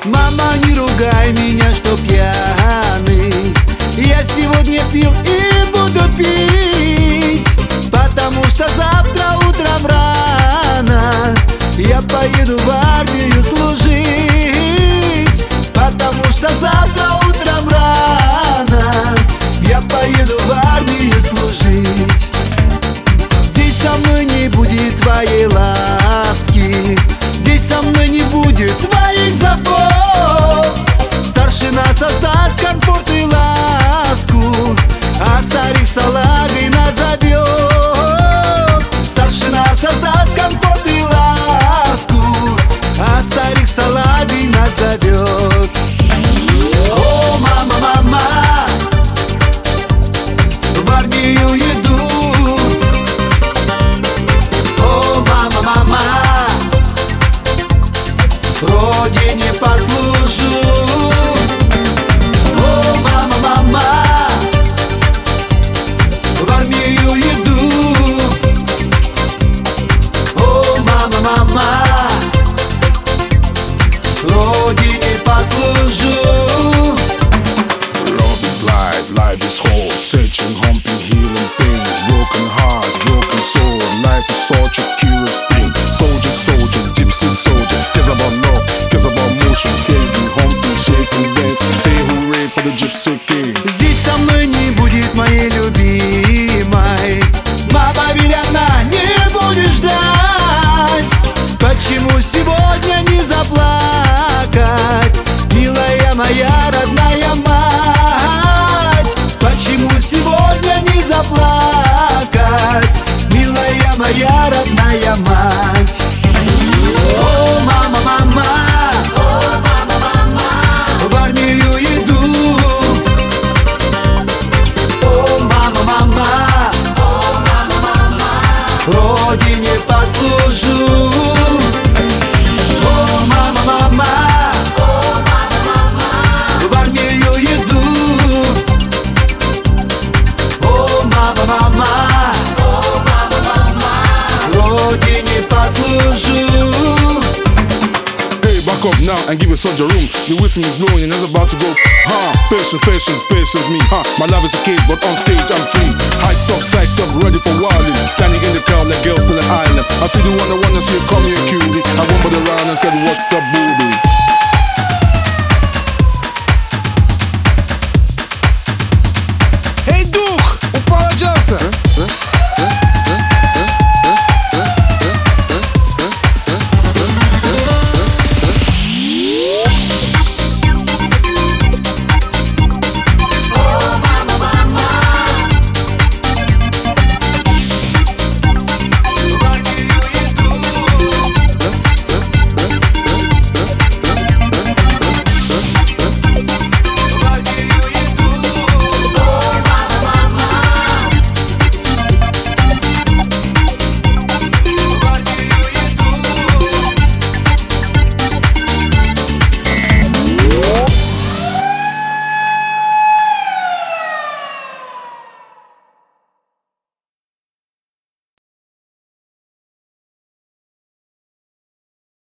Мама, не ругай меня, что пьяный. Я сегодня пил и буду пить, потому что завтра утром рано я поеду в армию служить. Потому что завтра утром рано я поеду в армию служить. Здесь со мной не будет твоей ласки, здесь со мной не будет твоих забот. Старшина создаст комфорт и ласку, а старик салагой назовет. Старшина создаст комфорт и ласку, а старик салагой назовет. О, мама, мама, в армию иду. О, мама, мама, родине послужу. О, мама, мама, в армию иду. О, мама, мама, родине послужу. Love is life, life is whole. Searching, humping, healing pain. Broken hearts, broken soul. Life is such a curious thing. Soldier, soldier, gypsy soldier. Cares about love, cares about motion. Hating, humping, shaking, dancing. Say hooray for the gypsy king. Здесь со мной не будет моей любимой. Мама, поверь, она не будет ждать. Почему сегодня не заплакать, милая моя родная мать? Почему сегодня не заплакать, милая моя родная мать? О, мама, мама, в армию иду. О, мама, мама, родине послужу. О, мама, мама, в армию иду. О, мама, мама, родине послужу. Hey, back up now and give a soldier room. The whistle is blowing and it's about to go. Patience, patience, patience me. My love is a cage, but on stage I'm free. Hyped up, psyched up, ready for wilding. Standing in the crowd like girls to the island. I see the one I wanna see, come here, cutie. I went by the round and said, what's up, booty?